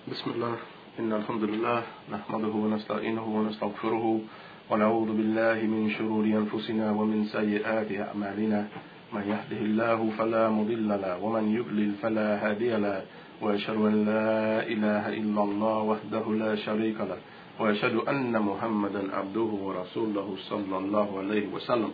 بسم الله إن الحمد لله نحمده ونستعينه ونستغفره ونعوذ بالله من شرور أنفسنا ومن سيئات أعمالنا من يهده الله فلا مضل له ومن يضلل فلا هادي له وأشهد أن لا إله إلا الله وحده لا شريك له وأشهد أن محمدا عبده ورسوله صلى الله عليه وسلم.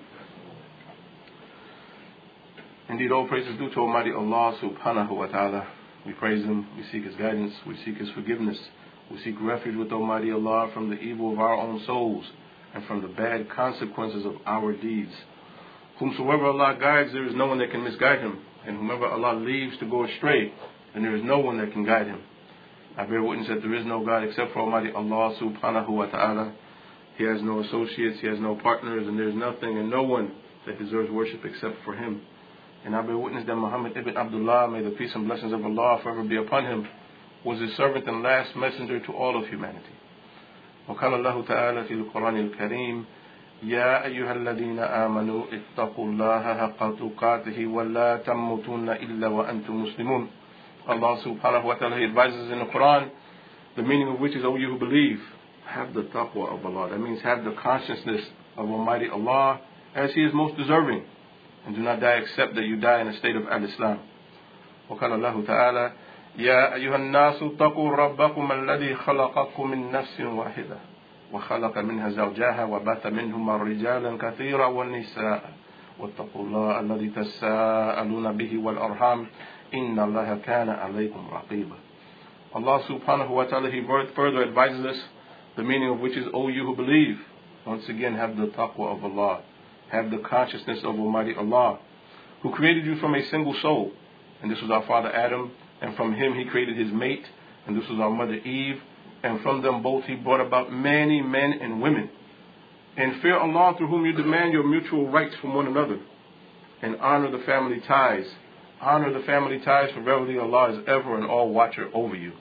Indeed, all praise is due to Almighty Allah subhanahu wa ta'ala. We praise Him, we seek His guidance, we seek His forgiveness, we seek refuge with Almighty Allah from the evil of our own souls and from the bad consequences of our deeds. Whomsoever Allah guides, there is no one that can misguide him, and whomever Allah leaves to go astray, then there is no one that can guide him. I bear witness that there is no God except for Almighty Allah subhanahu wa ta'ala. He has no associates, He has no partners, and there is nothing and no one that deserves worship except for Him. And I bear witness that Muhammad ibn Abdullah, may the peace and blessings of Allah forever be upon him, was His servant and last messenger to all of humanity. وقال الله تعالى في القرآن الكريم يا أيها الذين آمنوا اتقوا الله حق تقاته ولا تموتن إلا وأنتم مسلمون. Allah subhanahu wa ta'ala, He advises in the Quran, the meaning of which is, O you who believe, have the taqwa of Allah. That means have the consciousness of Almighty Allah as He is most deserving. And do not die except that you die in a state of al-Islam. وقال الله تعالى يا أيها الناس اتقوا ربكم الذي خلقكم من نفس واحدة وخلق منها زوجها وبث منهما رجالا كثيرا والنساء واتقوا الله الذي تساءلون به والأرحام إن الله كان عليكم رقيبا. Allah subhanahu wa ta'ala, He further advises us, the meaning of which is, O you who believe, once again have the taqwa of Allah. Have the consciousness of Almighty Allah, who created you from a single soul. And this was our father Adam, and from him He created his mate, and this was our mother Eve, and from them both He brought about many men and women. And fear Allah, through whom you demand your mutual rights from one another, and honor the family ties. Honor the family ties, for verily Allah is ever and all watcher over you.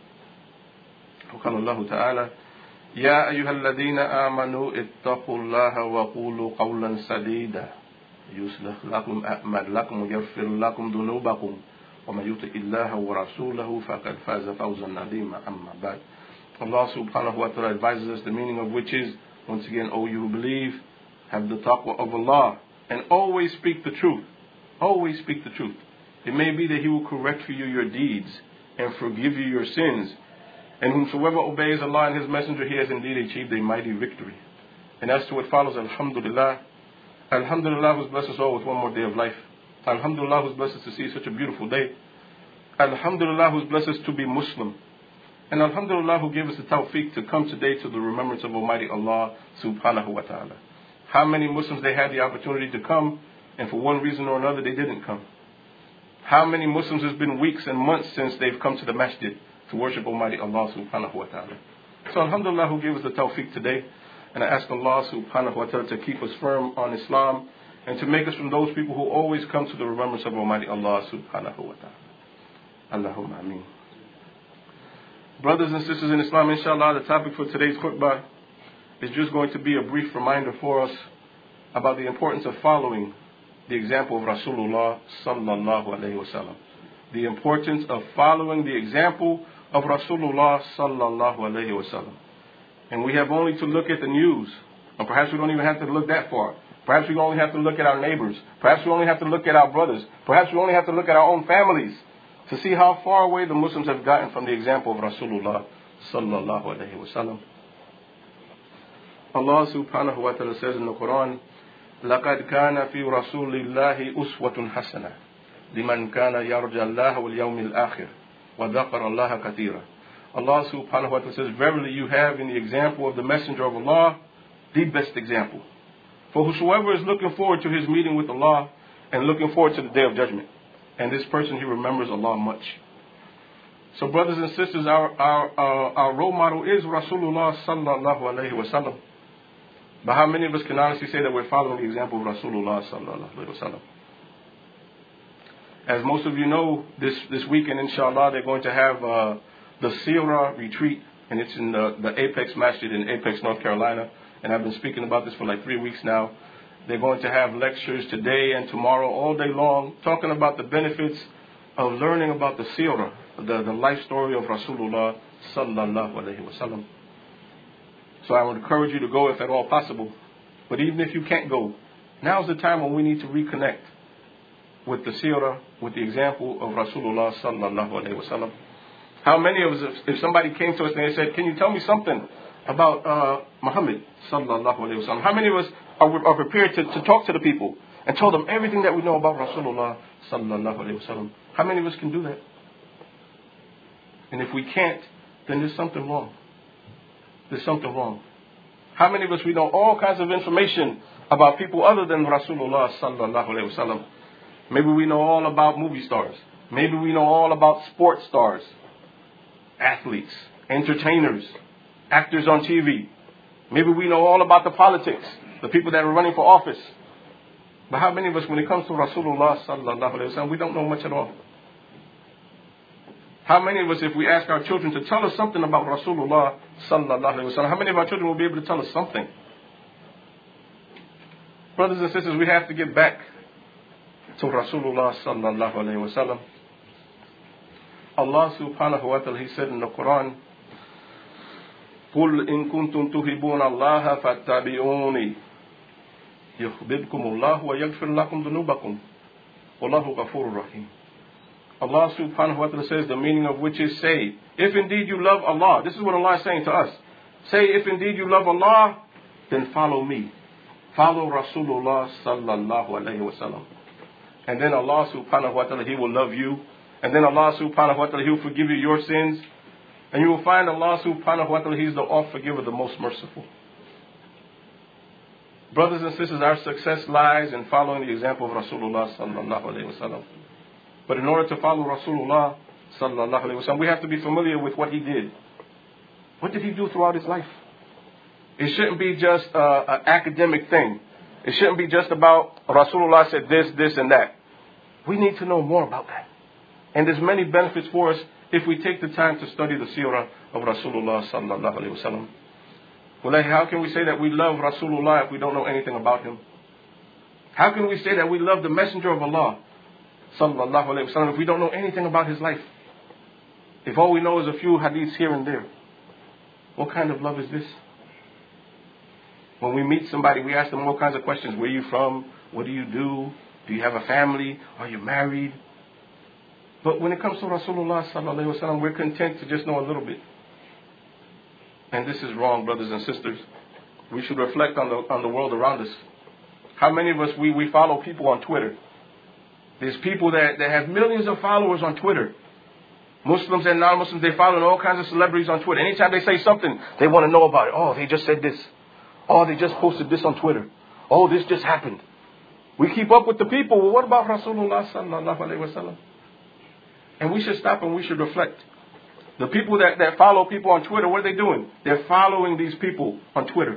وقال الله تعالى يا أيها الذين آمنوا اتقوا الله وقولوا قولا سديدا يصلح لكم أعمالكم ويغفر لكم ذنوبكم ومن يطع الله ورسوله فقد فاز فوزا عظيما أما بعد. Allah subhanahu wa ta'ala advises us, the meaning of which is, once again, O you who believe, have the taqwa of Allah and always speak the truth. Always speak the truth. It may be that He will correct for you your deeds and forgive you your sins. And whomsoever obeys Allah and His Messenger, he has indeed achieved a mighty victory. And as to what follows, Alhamdulillah. Alhamdulillah, who's blessed us all with one more day of life. Alhamdulillah, who's blessed us to see such a beautiful day. Alhamdulillah, who's blessed us to be Muslim. And Alhamdulillah, who gave us the tawfiq to come today to the remembrance of Almighty Allah subhanahu wa ta'ala. How many Muslims they had the opportunity to come, and for one reason or another they didn't come. How many Muslims it's been weeks and months since they've come to the masjid to worship Almighty Allah subhanahu wa ta'ala. So Alhamdulillah, who gave us the tawfiq today. And I ask Allah subhanahu wa ta'ala to keep us firm on Islam and to make us from those people who always come to the remembrance of Almighty Allah subhanahu wa ta'ala. Allahumma ameen. Brothers and sisters in Islam, inshallah, the topic for today's khutbah is just going to be a brief reminder for us about the importance of following the example of Rasulullah sallallahu alayhi wa sallam. The importance of following the example of Rasulullah sallallahu alayhi wa sallam. And we have only to look at the news, or perhaps we don't even have to look that far. Perhaps we only have to look at our neighbors. Perhaps we only have to look at our brothers. Perhaps we only have to look at our own families to see how far away the Muslims have gotten from the example of Rasulullah sallallahu alayhi wa sallam. Allah subhanahu wa ta'ala says in the Quran, لَقَدْ كَانَ فِي رَسُولِ اللَّهِ أُسْوَةٌ حَسَنَةٌ لمن كان يرجى الله واليوم الآخر وذكر الله كثيرا. Allah subhanahu wa ta'ala says, verily you have in the example of the Messenger of Allah the best example. For whosoever is looking forward to his meeting with Allah and looking forward to the day of judgment. And this person, he remembers Allah much. So brothers and sisters, our role model is Rasulullah sallallahu alayhi wa sallam. But how many of us can honestly say that we're following the example of Rasulullah sallallahu alayhi wa sallam? As most of you know, this weekend, inshallah, they're going to have the Sirah retreat, and it's in the Apex Masjid in Apex, North Carolina. And I've been speaking about this for like 3 weeks now. They're going to have lectures today and tomorrow, all day long, talking about the benefits of learning about the seerah, the life story of Rasulullah sallallahu alayhi wasallam. So I would encourage you to go if at all possible. But even if you can't go, now's the time when we need to reconnect with the seerah, with the example of Rasulullah sallallahu alayhi wasallam. How many of us, if somebody came to us and they said, can you tell me something about Muhammad sallallahu alayhi wasallam? How many of us are prepared to talk to the people and tell them everything that we know about Rasulullah sallallahu alayhi wasallam? How many of us can do that? And if we can't, then there's something wrong. There's something wrong. How many of us, we know all kinds of information about people other than Rasulullah sallallahu alayhi wasallam? Maybe we know all about movie stars. Maybe we know all about sports stars, athletes, entertainers, actors on TV. Maybe we know all about the politics, the people that are running for office. But how many of us, when it comes to Rasulullah sallallahu alayhi wasallam, we don't know much at all? How many of us, if we ask our children to tell us something about Rasulullah sallallahu alayhi wasallam, how many of our children will be able to tell us something? Brothers and sisters, we have to get back to Rasulullah sallallahu alayhi wasallam. Allah subhanahu wa ta'ala, He said in the Quran, قُلْ إِن كُنْتُمْ تُحِبُّونَ اللَّهَ فَاتَّبِعُونِي يُحْبِبْكُمُ اللَّهُ وَيَغْفِرْ لَكُمْ ذُنُوبَكُمْ وَاللَّهُ غَفُورٌ رَحِيمٌ. Allah subhanahu wa ta'ala says, the meaning of which is, say, if indeed you love Allah. This is what Allah is saying to us. Say, if indeed you love Allah, then follow me. Follow Rasulullah sallallahu alayhi wa sallam. And then Allah subhanahu wa ta'ala, He will love you. And then Allah subhanahu wa ta'ala, He will forgive you your sins. And you will find Allah subhanahu wa ta'ala, He's the all-forgiver, the most merciful. Brothers and sisters, our success lies in following the example of Rasulullah sallallahu alayhi wa sallam. But in order to follow Rasulullah sallallahu alayhi wa sallam, we have to be familiar with what he did. What did he do throughout his life? It shouldn't be just an academic thing. It shouldn't be just about Rasulullah said this, and that. We need to know more about that. And there's many benefits for us if we take the time to study the seerah of Rasulullah sallallahu alayhi wa sallam. Well, how can we say that we love Rasulullah if we don't know anything about him? How can we say that we love the Messenger of Allah sallallahu alayhi wa sallam if we don't know anything about his life? If all we know is a few hadiths here and there, what kind of love is this? When we meet somebody, we ask them all kinds of questions. Where are you from? What do you do? Do you have a family? Are you married? But when it comes to Rasulullah sallallahu alayhi wa sallam, we're content to just know a little bit. And this is wrong, brothers and sisters. We should reflect on the world around us. How many of us, we follow people on Twitter? There's people that have millions of followers on Twitter. Muslims and non-Muslims, they follow all kinds of celebrities on Twitter. Anytime they say something, they want to know about it. Oh, they just said this. Oh, they just posted this on Twitter. Oh, this just happened. We keep up with the people. Well, what about Rasulullah sallallahu alayhi wa sallam? And we should stop and we should reflect. The people that follow people on Twitter, what are they doing? They're following these people on Twitter.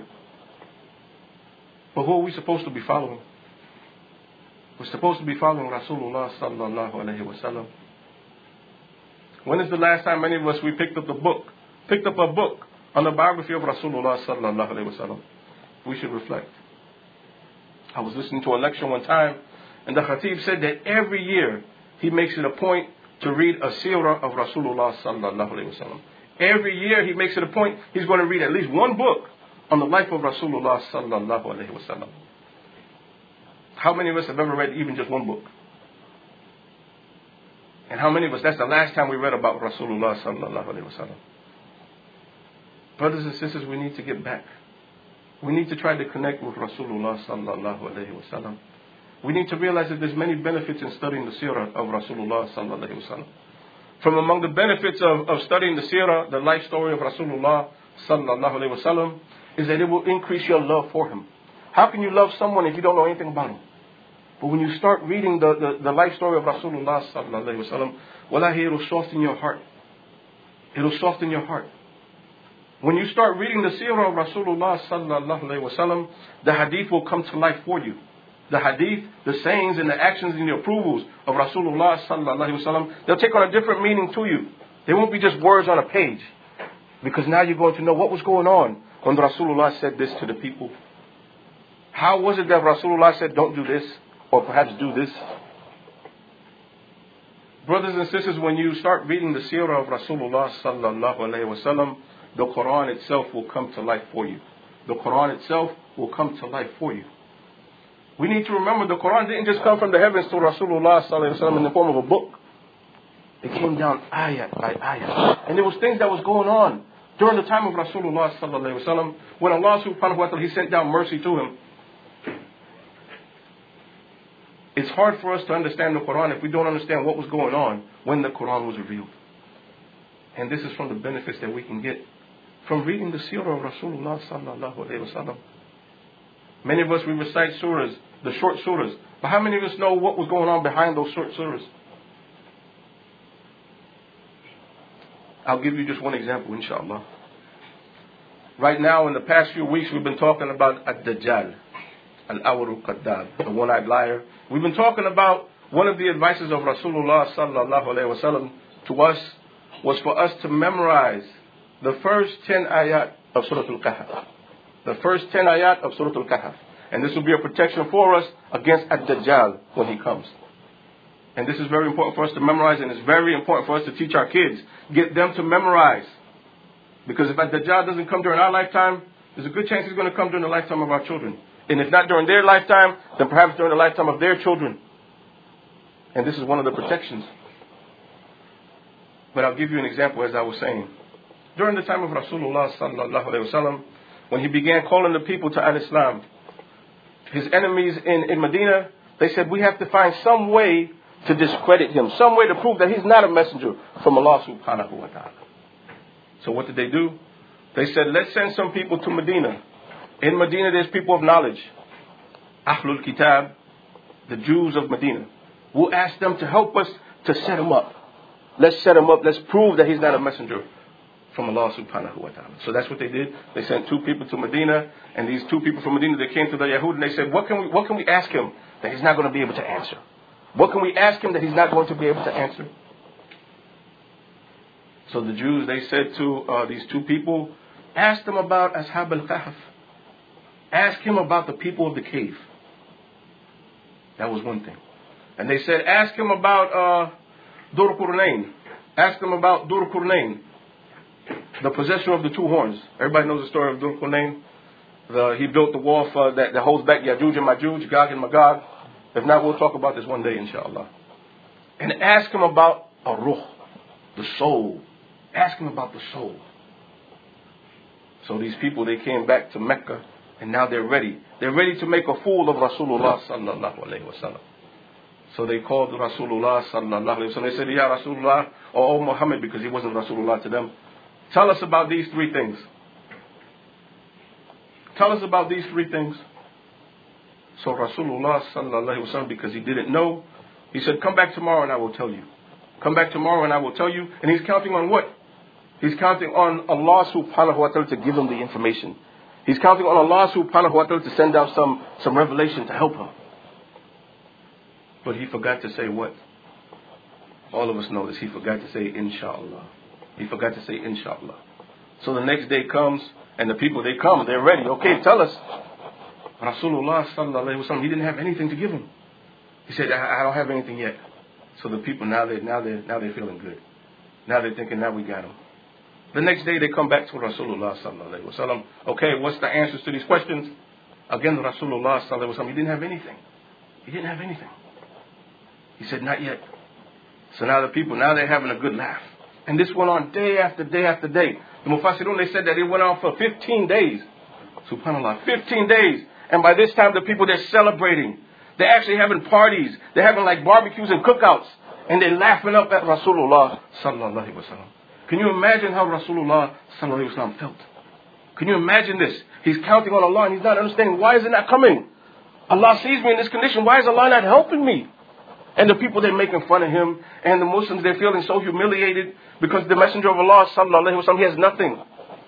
But who are we supposed to be following? We're supposed to be following Rasulullah sallallahu alayhi wa sallam. When is the last time many of us, we picked up a book on the biography of Rasulullah sallallahu alayhi wa sallam? We should reflect. I was listening to a lecture one time, and the Khatib said that every year he makes it a point to read a seerah of Rasulullah sallallahu alayhi wa sallam. Every year he makes it a point, he's going to read at least one book on the life of Rasulullah sallallahu alayhi wa sallam. How many of us have ever read even just one book? And how many of us, that's the last time we read about Rasulullah sallallahu alayhi wa sallam? Brothers and sisters, we need to get back. We need to try to connect with Rasulullah sallallahu alayhi wa sallam. We need to realize that there's many benefits in studying the seerah of Rasulullah sallallahu alayhi wa sallam. From among the benefits of studying the seerah, the life story of Rasulullah sallallahu alayhi wa sallam, is that it will increase your love for him. How can you love someone if you don't know anything about him? But when you start reading the life story of Rasulullah sallallahu alayhi wa sallam, wallahi, it'll soften your heart. It'll soften your heart. When you start reading the seerah of Rasulullah sallallahu alayhi wa sallam, the hadith will come to life for you. The hadith, the sayings and the actions and the approvals of Rasulullah sallallahu alayhi wa sallam, they'll take on a different meaning to you. They won't be just words on a page. Because now you're going to know what was going on when Rasulullah said this to the people. How was it that Rasulullah said, don't do this, or perhaps do this? Brothers and sisters, when you start reading the seerah of Rasulullah sallallahu alayhi wasallam, the Quran itself will come to life for you. The Quran itself will come to life for you. We need to remember the Quran didn't just come from the heavens to Rasulullah sallallahu alayhi wasallam in the form of a book. It came down ayat by ayat. And there was things that was going on during the time of Rasulullah sallallahu alayhi wasallam when Allah subhanahu wa ta'ala, He sent down mercy to him. It's hard for us to understand the Quran if we don't understand what was going on when the Quran was revealed. And this is from the benefits that we can get from reading the seerah of Rasulullah sallallahu alayhi wasallam. Many of us, we recite surahs, the short surahs. But how many of us know what was going on behind those short surahs? I'll give you just one example, inshallah. Right now, in the past few weeks, we've been talking about Ad-Dajjal, Al-Awwal Al-Qaddab, the one-eyed liar. We've been talking about one of the advices of Rasulullah sallallahu alayhi wasallam to us was for us to memorize the first 10 ayat of Surah Al-Kahf. The first 10 ayat of Surah Al-Kahf. And this will be a protection for us against Ad-Dajjal when he comes. And this is very important for us to memorize, and it's very important for us to teach our kids. Get them to memorize. Because if Ad-Dajjal doesn't come during our lifetime, there's a good chance he's going to come during the lifetime of our children. And if not during their lifetime, then perhaps during the lifetime of their children. And this is one of the protections. But I'll give you an example, as I was saying. During the time of Rasulullah sallallahu alayhi wasallam, when he began calling the people to al-Islam, his enemies in Medina, they said, we have to find some way to discredit him, some way to prove that he's not a messenger from Allah subhanahu wa ta'ala. So what did they do? They said, let's send some people to Medina. In Medina, there's people of knowledge. Ahlul Kitab, the Jews of Medina. We'll ask them to help us to set him up. Let's set him up. Let's prove that he's not a messenger from Allah subhanahu wa ta'ala. So that's what they did. They sent 2 people to Medina. And these 2 people from Medina, they came to the Yahud and they said, what can we ask him that he's not going to be able to answer? What can we ask him that he's not going to be able to answer? So the Jews, they said to these 2 people, ask them about Ashab al-Kahf. Ask him about the people of the cave. That was one thing. And they said, ask him about Dur Qurnayn. Ask him about Dur Qurnayn, the possessor of the 2 horns. Everybody knows the story of Dur Qurnayn. He built the wall that holds back Yajuj and Majuj, Gog and Magog. If not, we'll talk about this one day, inshallah. And ask him about Ar-Ruh, the soul. Ask him about the soul. So these people, they came back to Mecca, and now they're ready. They're ready to make a fool of Rasulullah sallallahu alayhi wa sallam. So they called Rasulullah sallallahu alayhi wa sallam. They said, Ya Rasulullah, or Muhammad, because he wasn't Rasulullah to them. Tell us about these 3 things. Tell us about these 3 things. So Rasulullah sallallahu alayhi wa sallam, because he didn't know, he said, come back tomorrow and I will tell you. Come back tomorrow and I will tell you. And he's counting on what? He's counting on Allah subhanahu wa ta'ala to give him the information. He's counting on Allah subhanahu wa ta'ala to send down some revelation to help him. But he forgot to say what? All of us know this. He forgot to say inshallah. He forgot to say inshallah. So the next day comes, and the people, they come, they're ready. Okay, tell us. Rasulullah sallallahu alayhi wa sallam, he didn't have anything to give him. He said, I don't have anything yet. So the people, now they're feeling good. Now they're thinking, now we got him. The next day they come back to Rasulullah sallallahu alayhi wa sallam. Okay, what's the answers to these questions? Again, Rasulullah sallallahu alayhi wa sallam, he didn't have anything. He didn't have anything. He said, not yet. So now the people, now they're having a good laugh. And this went on day after day after day. The Mufassirun, they said that it went on for 15 days. SubhanAllah, 15 days. And by this time, the people, they're celebrating. They're actually having parties. They're having like barbecues and cookouts. And they're laughing up at Rasulullah sallallahu alayhi wa sallam. Can you imagine how Rasulullah sallallahu alayhi wa sallam felt? Can you imagine this? He's counting on Allah and he's not understanding, why is it not coming? Allah sees me in this condition. Why is Allah not helping me? And the people, they're making fun of him. And the Muslims, they're feeling so humiliated because the Messenger of Allah sallallahu alayhi wa sallam, he has nothing.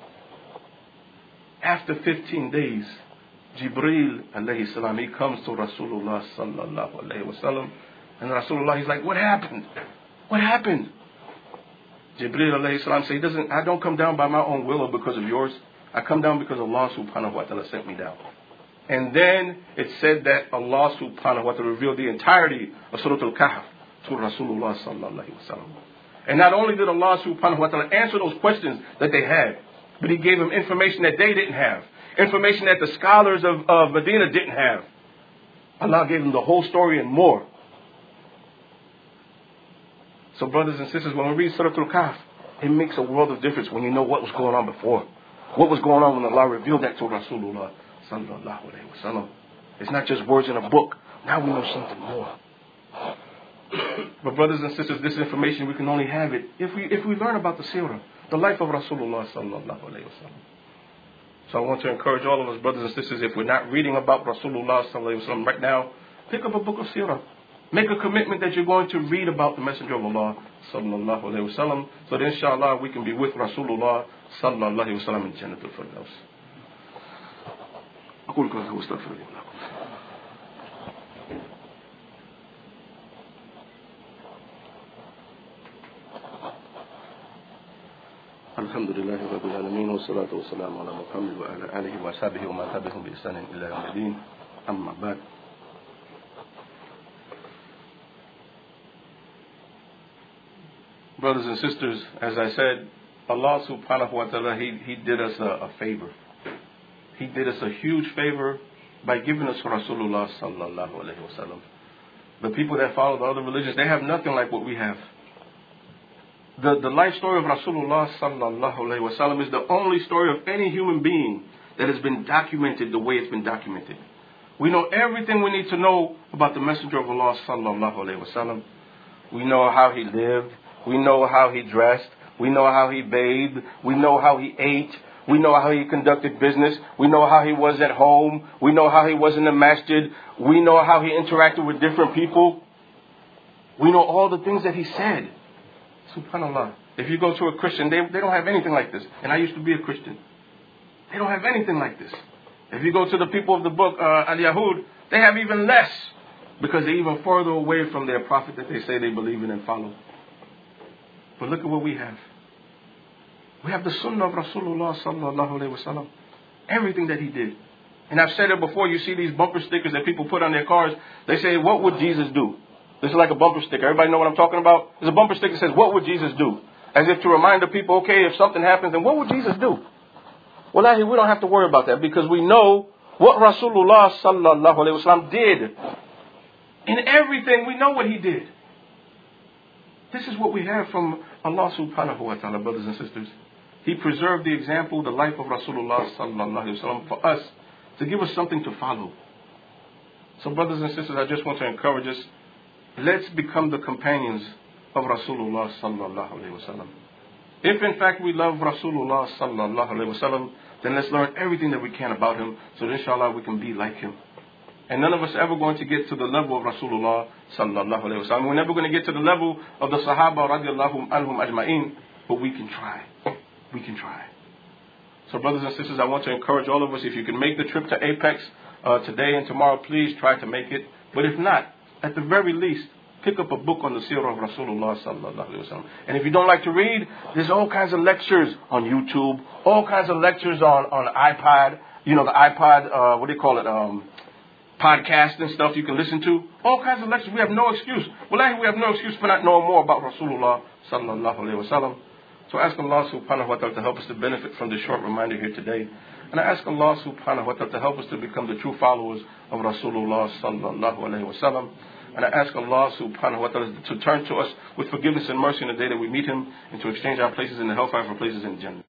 After 15 days, Jibreel alayhi salam, he comes to Rasulullah sallallahu alayhi wa sallam. And Rasulullah, he's like, what happened? What happened? Jibreel alayhi salam says, I don't come down by my own will or because of yours. I come down because Allah subhanahu wa ta'ala sent me down. And then it said that Allah subhanahu wa ta'ala revealed the entirety of Surah Al-Kahf. to Rasulullah sallallahu alaihi wasallam. And not only did Allah subhanahu wa ta'ala answer those questions that they had, but He gave them information that they didn't have. Information that the scholars of Medina didn't have. Allah gave them the whole story and more. So brothers and sisters, when we read Surah Al-Kahf, it makes a world of difference when you know what was going on before. What was going on when Allah revealed that to Rasulullah sallallahu alaihi wasallam. It's not just words in a book. Now we know something more. But brothers and sisters, this information, we can only have it if we learn about the seerah, the life of Rasulullah sallallahu alaihi wasallam. So I want to encourage all of us, brothers and sisters, if we're not reading about Rasulullah sallallahu alaihi wasallam right now, pick up a book of seerah. Make a commitment that you're going to read about the Messenger of Allah sallallahu alaihi wasallam, so that inshallah we can be with Rasulullah sallallahu alaihi wasallam in Jannatul Firdaus. أقول قولي واستغفر الله لكم. الحمد لله رب العالمين والصلاة والسلام على محمد وعلى آله وصحبه ومن تبعهم بإحسان إلى يوم الدين. أما بعد. Brothers and sisters, as I said, Allah subhanahu wa ta'ala, He did us a favor. He did us a huge favor by giving us Rasulullah sallallahu alaihi wasallam. The people that follow the other religions, they have nothing like what we have. The life story of Rasulullah sallallahu alaihi wasallam is the only story of any human being that has been documented the way it's been documented. We know everything we need to know about the Messenger of Allah sallallahu alaihi wasallam. We know how he lived. We know how he dressed. We know how he bathed. We know how he ate. We know how he conducted business. We know how he was at home. We know how he was in the masjid. We know how he interacted with different people. We know all the things that he said. Subhanallah. If you go to a Christian, they don't have anything like this. And I used to be a Christian. They don't have anything like this. If you go to the people of the book, Al-Yahud, they have even less. Because they're even further away from their prophet that they say they believe in and follow. But look at what we have. We have the sunnah of Rasulullah sallallahu alaihi wasallam. Everything that he did. And I've said it before, you see these bumper stickers that people put on their cars. They say, what would Jesus do? This is like a bumper sticker. Everybody know what I'm talking about? There's a bumper sticker that says, what would Jesus do? As if to remind the people, okay, if something happens, then what would Jesus do? Wallahi, we don't have to worry about that because we know what Rasulullah sallallahu alaihi wasallam did. In everything, we know what he did. This is what we have from Allah subhanahu wa ta'ala, brothers and sisters. He preserved the example, the life of Rasulullah sallallahu alaihi wasallam for us to give us something to follow. So brothers and sisters, I just want to encourage us. Let's become the companions of Rasulullah sallallahu alaihi wasallam. If in fact we love Rasulullah sallallahu alaihi wasallam, then let's learn everything that we can about him, so that inshallah we can be like him. And none of us are ever going to get to the level of Rasulullah sallallahu alaihi wasallam. We're never going to get to the level of the Sahaba radiallahu anhum ajma'in, but we can try. We can try. So brothers and sisters, I want to encourage all of us, if you can make the trip to Apex today and tomorrow, please try to make it. But if not, at the very least, pick up a book on the seerah of Rasulullah sallallahu alaihi wasallam. And if you don't like to read, there's all kinds of lectures on YouTube, all kinds of lectures on iPad. You know, the iPod, what do you call it? Podcast and stuff you can listen to. All kinds of lectures. We have no excuse. Wallahi, we have no excuse for not knowing more about Rasulullah sallallahu alaihi wasallam. So I ask Allah subhanahu wa ta'ala to help us to benefit from this short reminder here today. And I ask Allah subhanahu wa ta'ala to help us to become the true followers of Rasulullah sallallahu alaihi wasallam. And I ask Allah subhanahu wa ta'ala to turn to us with forgiveness and mercy in the day that we meet him, and to exchange our places in the hellfire for places in Jannah.